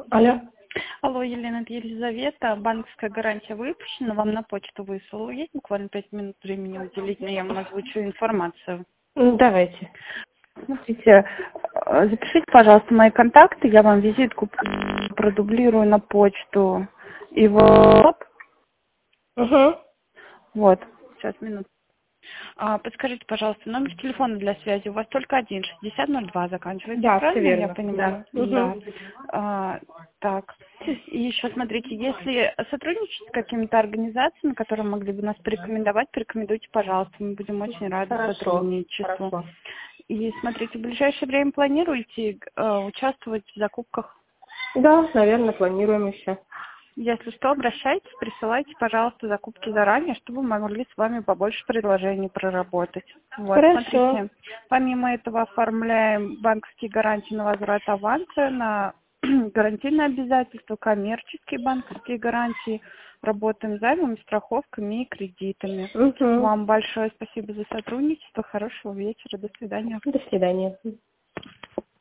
Алло. Алло, Елена, это Елизавета. Банковская гарантия выпущена. Вам на почту выслала. Есть буквально 5 минут времени уделить, но я вам озвучу информацию. Давайте. Смотрите, запишите, пожалуйста, мои контакты. Я вам визитку продублирую на почту и в WhatsApp. Угу. Вот, сейчас, минуту. Подскажите, пожалуйста, номер телефона для связи у вас только один, 6002 заканчивается, Да, все правильно я верно. понимаю? Да. Да. Угу. Так. И еще смотрите, если сотрудничать с какими-то организациями, которые могли бы нас порекомендовать, порекомендуйте, пожалуйста, мы будем очень рады Хорошо. сотрудничеству. Хорошо. И смотрите, в ближайшее время планируете участвовать в закупках? Да, наверное, планируем еще. Если что, обращайтесь, присылайте, пожалуйста, закупки заранее, чтобы мы могли с вами побольше предложений проработать. Вот, Хорошо. смотрите, помимо этого оформляем банковские гарантии на возврат аванса, на гарантийные обязательства, коммерческие банковские гарантии, работаем с займами, страховками и кредитами. Угу. Вам большое спасибо за сотрудничество, хорошего вечера, до свидания. До свидания.